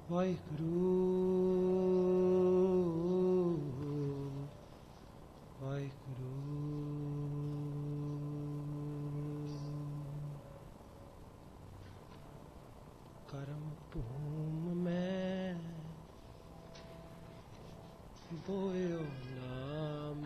ਵਾਹਿਗੁਰੂ ਵਾਹਿਗੁਰੂ ਕਰਮ ਭੂਮ ਮੈਂ ਬੋਇਓ ਨਾਮ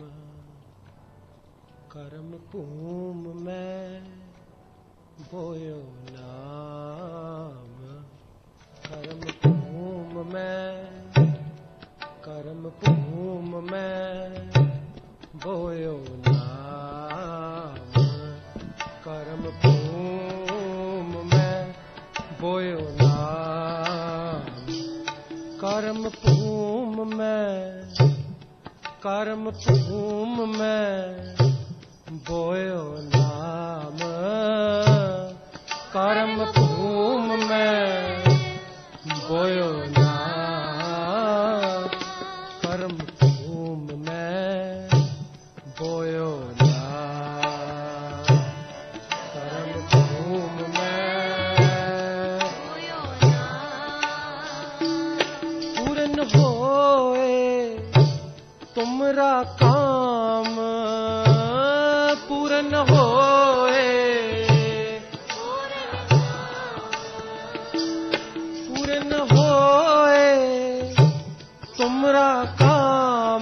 ਕਰਮ ਭੂਮ ਮੈਂ ਬੋਇਓ ਨਾਮ ਕਰਮ ਭੂਮ ਮੈਂ ਕਰਮ ਭੂਮ ਮੈਂ ਬੋਇਓ ਨਾਮ ਕਰਮ ਭੂਮ ਮੈਂ ਬੋਇਓ ਨਾਮ ਕਰਮ ਭੂਮ ਮੈਂ ਕਰਮ ਭੂਮ ਮੈਂ ਬੋਇਓ ਨਾਮ ਕਰਮ ਭੂਮ ਮੈਂ ਬੋਇਓ ਨਾਮ ਕਰਮ ਭੂਮ ਮੈਂ ਬੋਇਓ ਨਾਮ ਕਰਮ ਭੂਮ ਮੈਂ ਬੋਇਓ ਨਾਮ ਪੂਰਨ ਹੋਏ ਤੁਮਰਾ ਕਾਮ पूरन होए पूरन होए तुमरा काम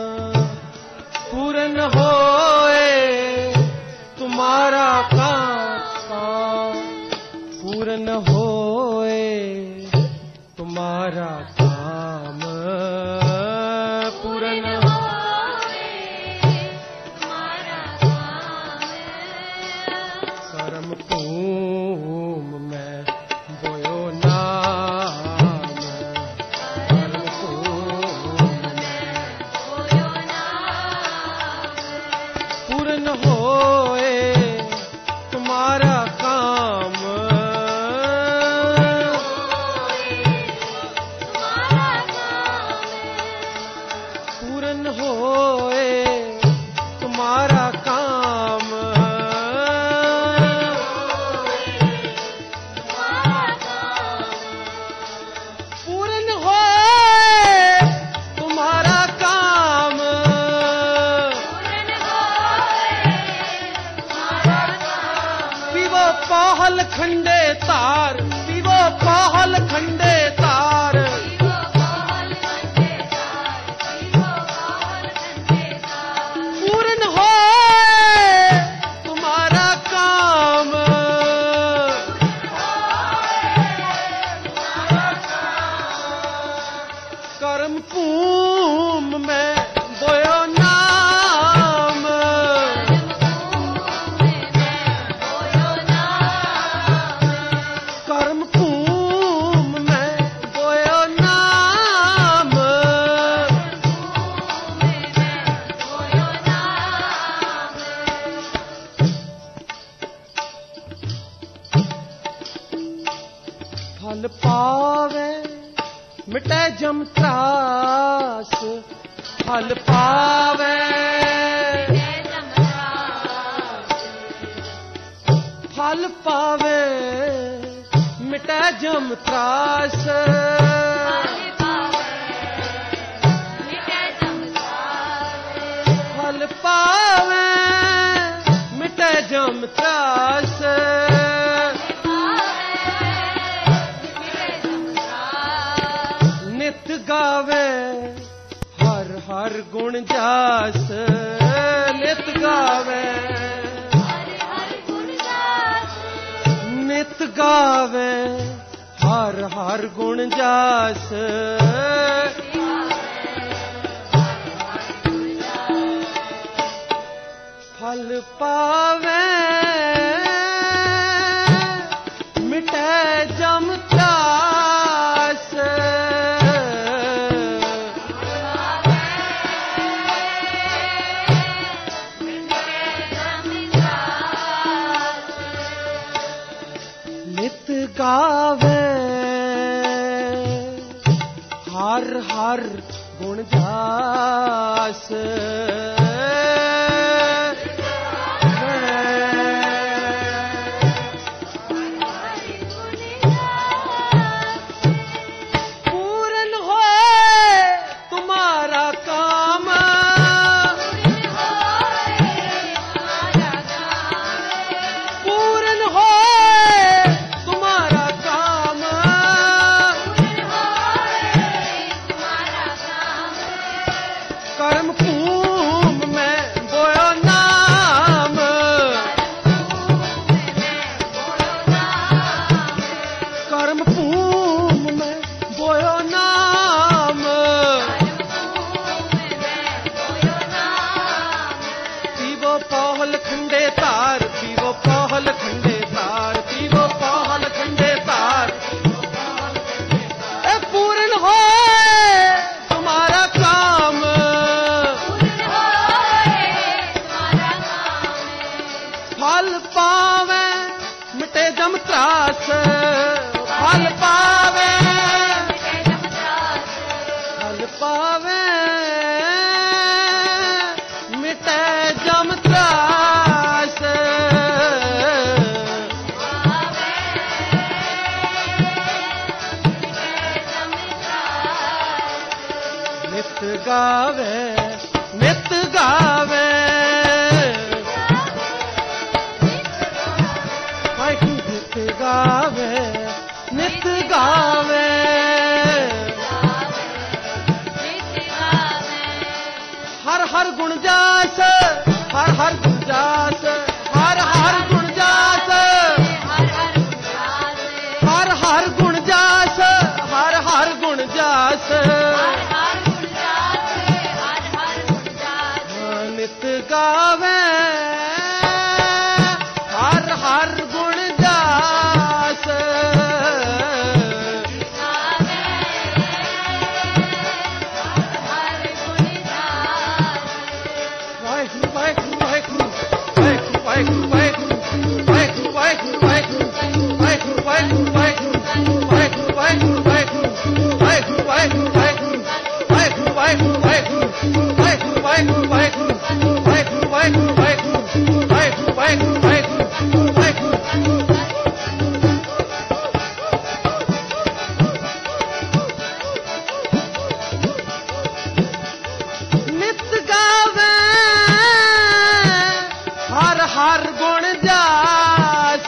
पूरन होए तुम्हारा काम पूरन होए तुम्हारा काम पूरन करम भूम मैं बोयो नाम करम भूम मैं बोयो नाम पूर्ण होए तुम्हारा काम पूर्ण होए तुम्हारा काम पाहल खंडे तार पीवो पाहल खंडे तार पूर्ण हो तुम्हारा काम कर्म भूम में बोयो नाम कर्म भूम में बोयो नाम फल पावे मिटे जम त्रास फल पावे फल पावे मिटे जम त्रास फल पावे मिटे जम त्रास नित गावे हर हर गुण जास नित गावे नित गावे हर हर गुण जास फल पावे मिटे जम त्रास नित गावे हर हर गुण जास पावे फल पावे मिटे जम त्रास नित गावे नित गावे नित गावे नित गावे हर हर गुण जास हर हर गुण जास हर हर गुण जास हर हर गुण जास हर हर गुण जास नित गावे हर हर गुण जास नित गावे हर हर गुण जास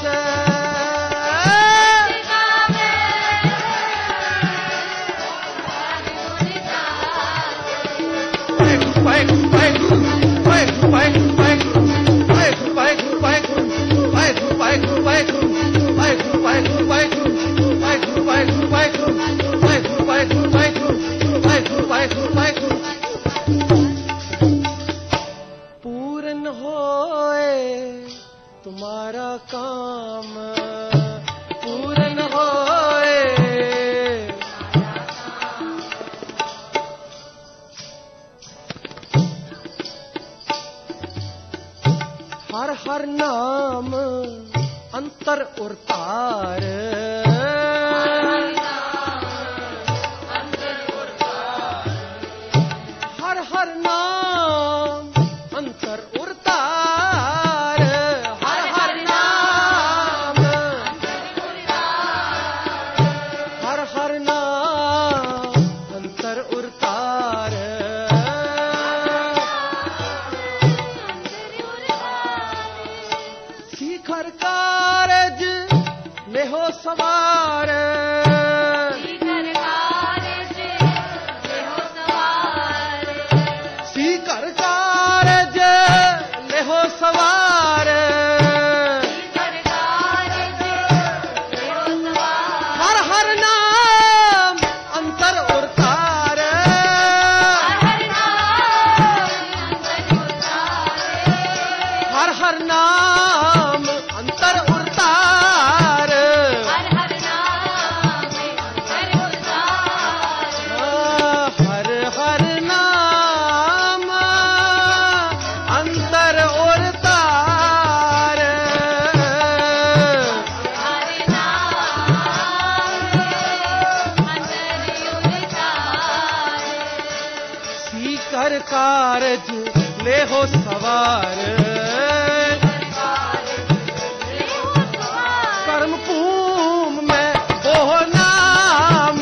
पूर्ण होए तुम्हारा काम पूर्ण होए हर हर नाम अंतर और तार हर हर नाम अंतर और तार हर हर नाम हर हर नाम अंतर और तार शिखर कारज ले हो सवार शिखर कारज ले हो सवार हर हर नाम अंतर और तार हर हर नाम अंतर और तार हर हर नाम अंतर और तार सीकर कारज ले हो सवार कर्म भूम में वो नाम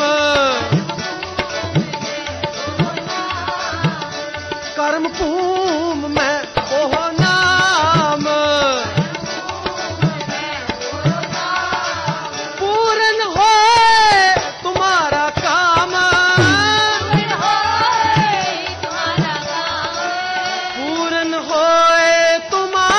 कर्म भूम में वो नाम पूर्ण होए तुम्हारा काम पूर्ण होए तुम्हारा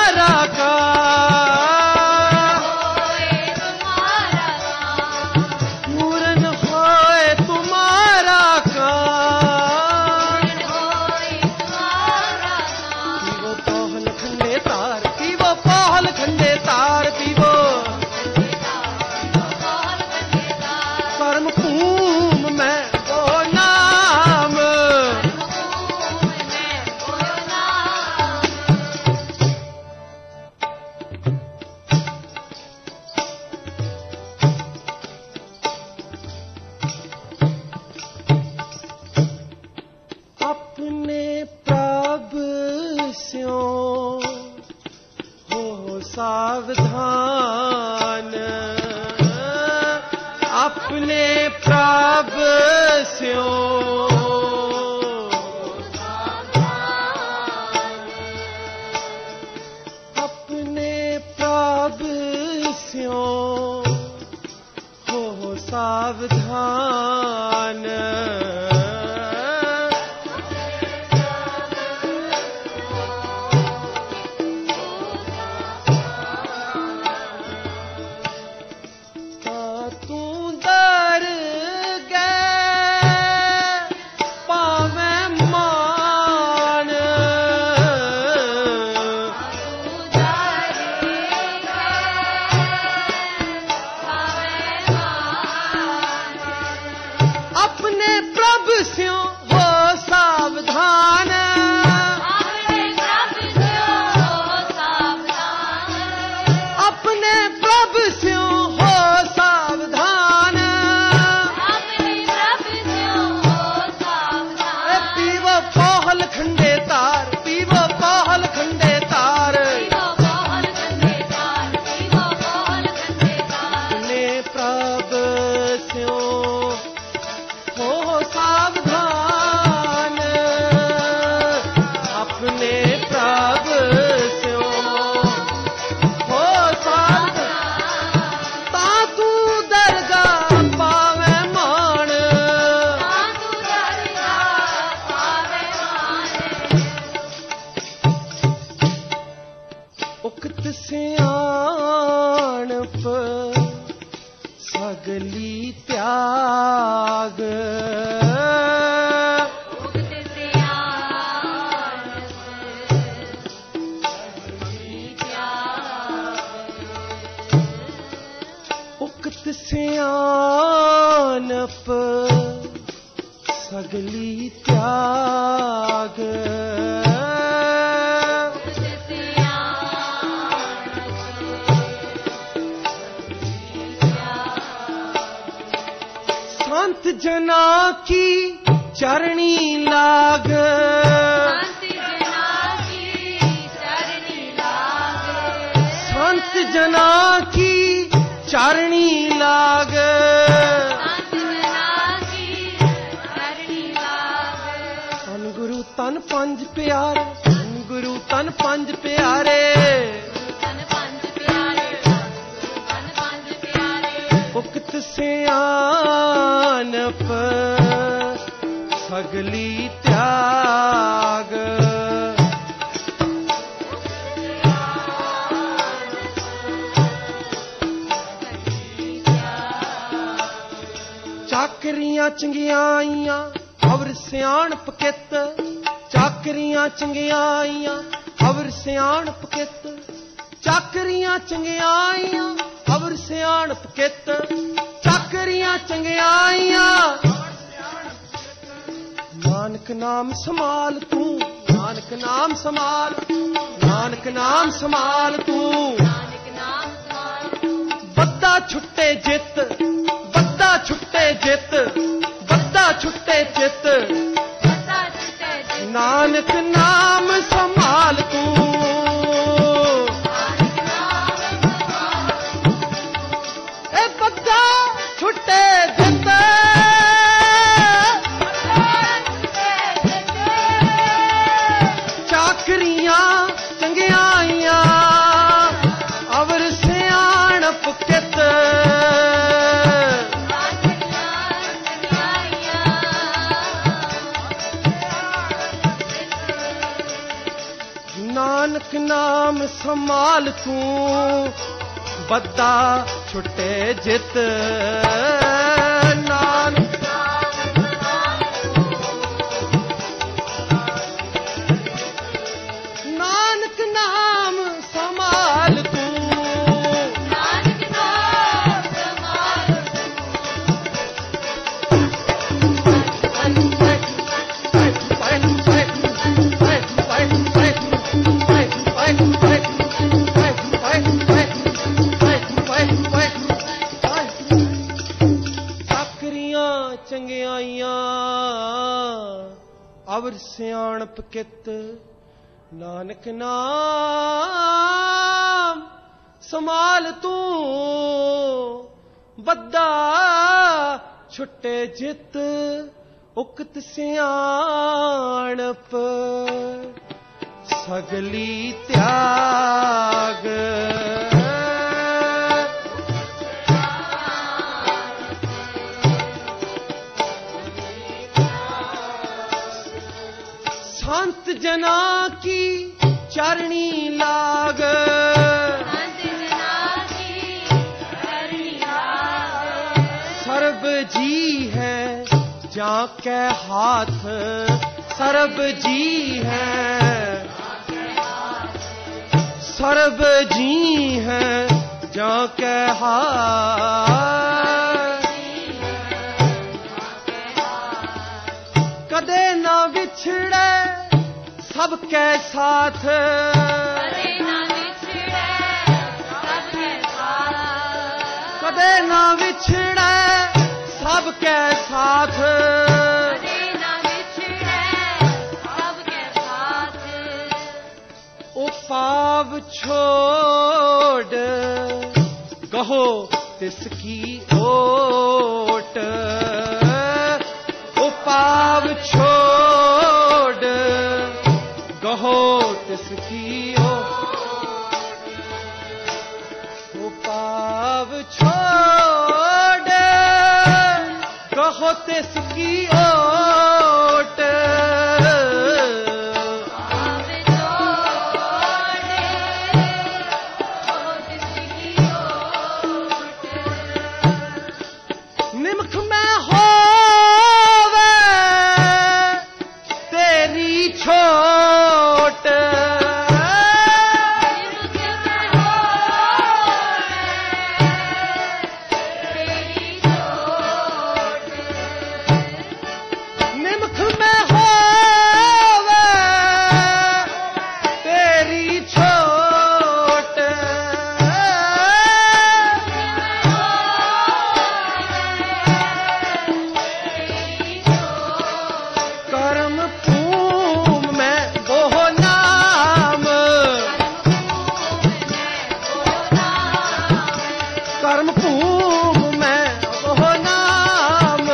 सावधान अपने प्रभ स्यों अपने प्रभ स्यों हो सावधान सगली त्याग उक्त सियानप सगली त्याग संत जना की चरणी लाग संत जना की चरणी लाग तन गुरु तन पंज प्यारे तन गुरु तन पंज प्यारे उक्त सियानप सगली त्याग चाकरियां चंगियाइयां और सियाणप कित चाकरियां चंगियाइयां और सियाणप कित चाकरियां चंगियाइयां और सियाणप कित चाकरियां चंगियाइयां नानक नाम संभाल तू नानक नाम संभाल नानक नाम संभाल तू बद्दा छुट्टे जित बद्दा छुट्टे जित बद्दा छुट्टे चित नानक नाम संभाल तू ए बद्दा छुट्टे जित चाकरियां चंगियाइयां अवर सियाणप कित नानक नाम संभाल तू बद्दा छुट्टे जित नानक नानक नाम संभाल तू नानक नाम संभाल चाकरियां चंगियाइयां अवर सियाणप कित नानक नाम ਸੰਭਾਲ ਤੂੰ ਬੱਦਾ ਛੁੱਟੇ ਜਿੱਤ ਉਕਤ ਸਿਆਣਪ ਸਗਲੀ ਤਿਆਗ संत जना की चरणी लाग सर्ब जी है जाके हाथ सर्ब जी है सर्ब जी है जाके हाथ कदे ना बिछड़े सबके साथ कदे ना बिछड़े सबके साथ ओ पाव छोड़ कहो तिसकी ओट ओ पाव छोड़ कहो तिसकी ओ पाव छोड़ कहो तिसकी ओट निमख में होवे तेरी छोट निमख में होवे तेरी छोट कर्म भूम में वो नाम कर्म भूम में वो नाम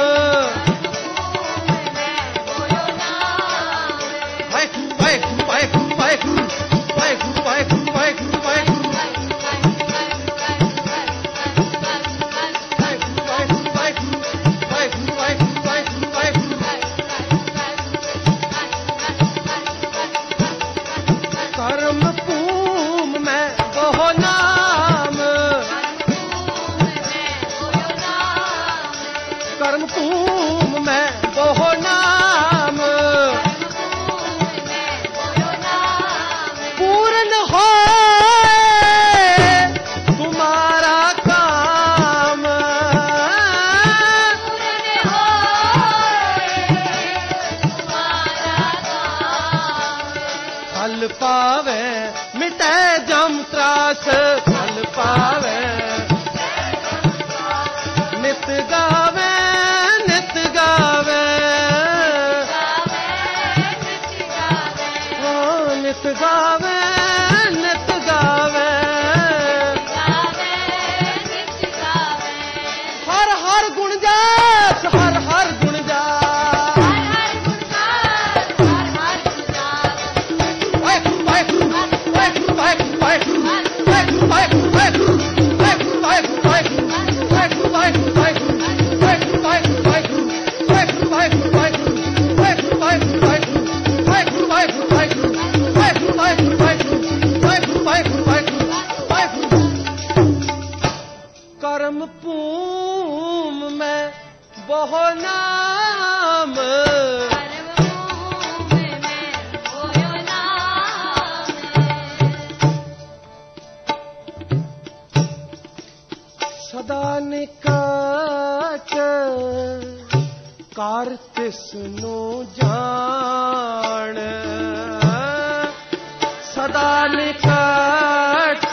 वाहेगुरु वाहेगुरु वाहेगुरु वाहेगुरु वाहेगुरु वाहेगुरु वाहेगुरु कर्म भूम में वो नाम कर्म भूम में वो नाम पूर्ण हो तुम्हारा काम फल पावे मिटे जम त्रास फल पावे नित गावे नित गावे नित गावे नित गावे हर हर गुण जास हर हर गुण जास कर्म भूम में बहु नाम सदा निकट कार तिसनु जान सदा निकट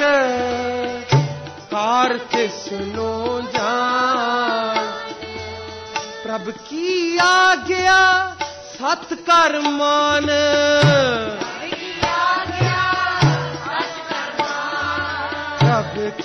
कार तिसनु जान प्रभ की आज्ञा सत कर मान प्रभ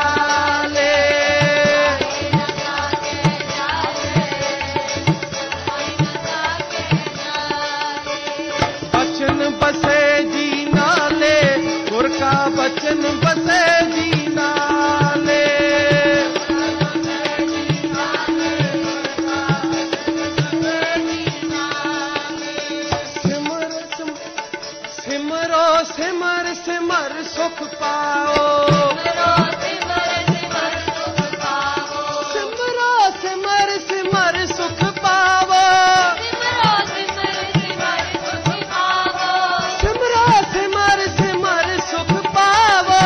पाओ। सिमरो सिमर सिमर सुख पावो। सिमरो सिमर सिमर सुख पावो।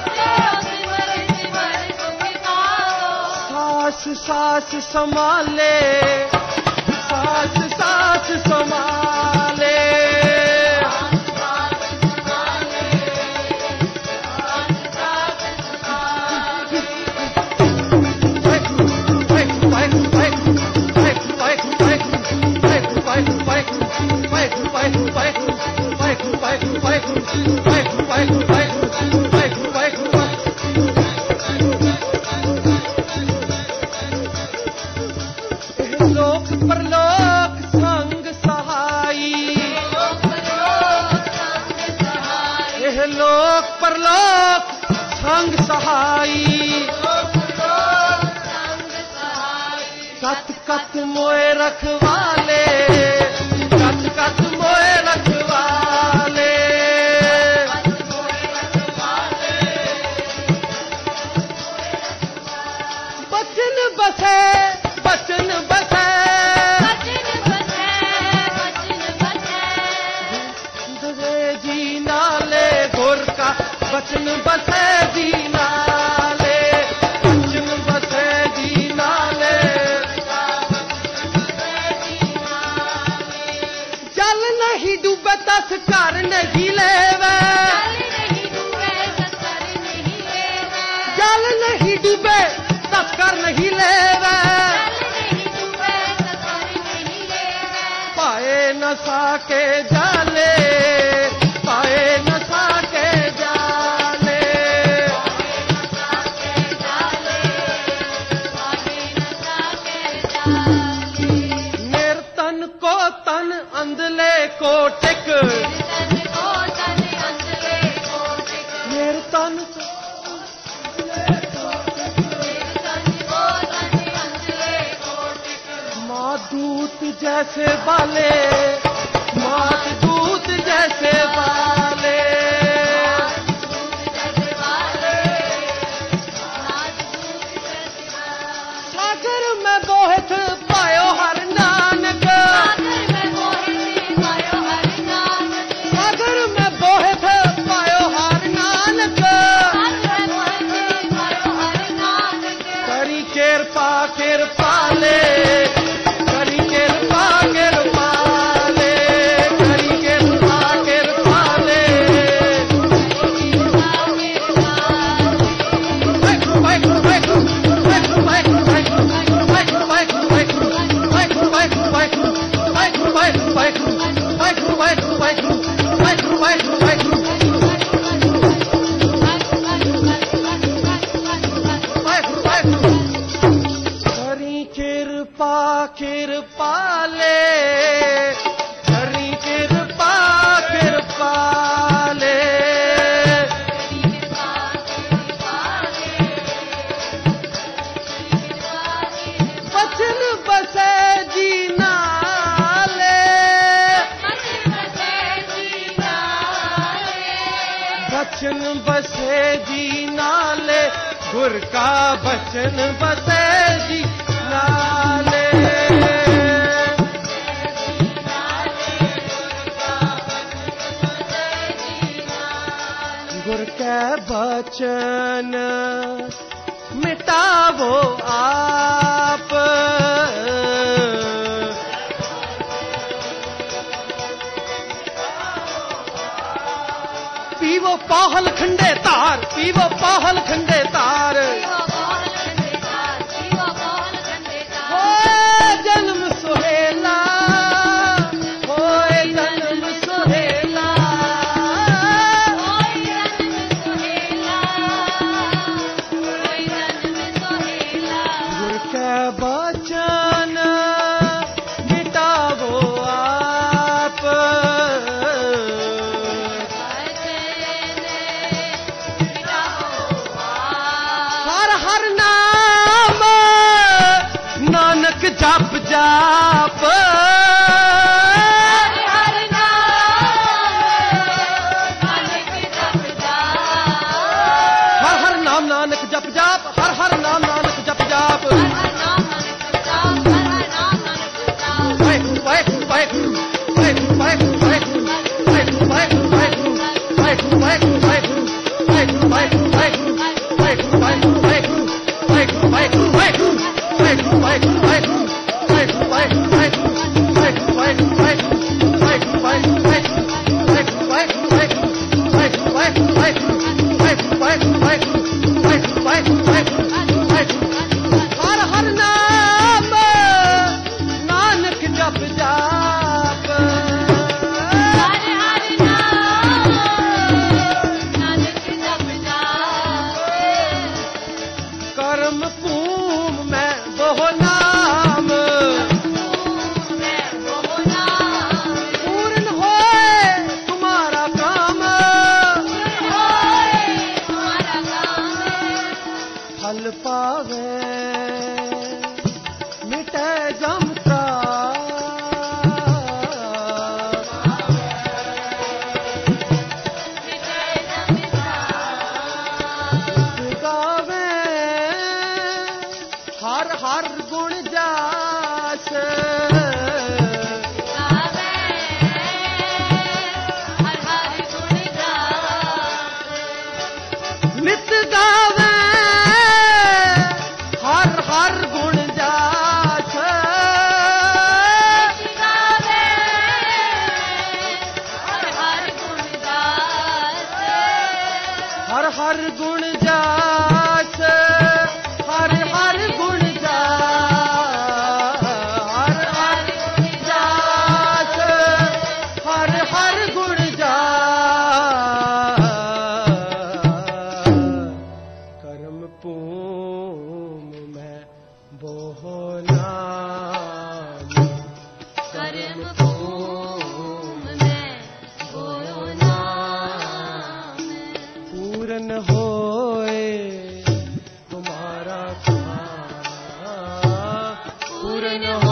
सास सास संभाले, सास सास संभाले। लोक परलोक संग सहाई। एह लोक परलोक संग सहाई। कत कत मोए रखवाले, कत कत मोए रखवाले। बचन बसे, बचन बसे, दे जी नाले गुर का बचन बसे जी नाले, बचन बसे जी नाले। जल नहीं डूबे तस घर नहीं लेवे। जल नहीं डूबे तस घर नहीं लेवे। पाए नशा के जाले, पाए नशा के जाले। मेरे तन को तन अंधले को टिक। मेरे तन दूत जैसे बाले, मात दूत जैसे बाले। सागर में बोहत पायो हर नानक। सागर में बोहत पायो हर नानक। करी कृपा कृपाले, कृपाले, करी कृपा कृपाले। बचन बसे जी नाले, बचन बसे जी नाले। गुर का बचन बसे जी नाले। गुर के बचन मिटावो आप। पीवो पाहल खंडे तार, पीवो पाहल खंडे तार। होए जन्म सुहेला, होए जन्म सुहेला। गुर के बचन मिटावो आप। हर नाम नानक जप जाप। हर नाम नानक जप जाप। भूम मैं बहु नाम पूर्ण होए तुम्हारा काम फल पावे मिटे जमता हर हर गुण जास नित गावे हर हर गुण जास हर हर गुण जास हर हर गुण पूम मैं बहु नाम कर्म पूम मैं बहु नाम पूर्ण होए तुम्हारा काम पूर्ण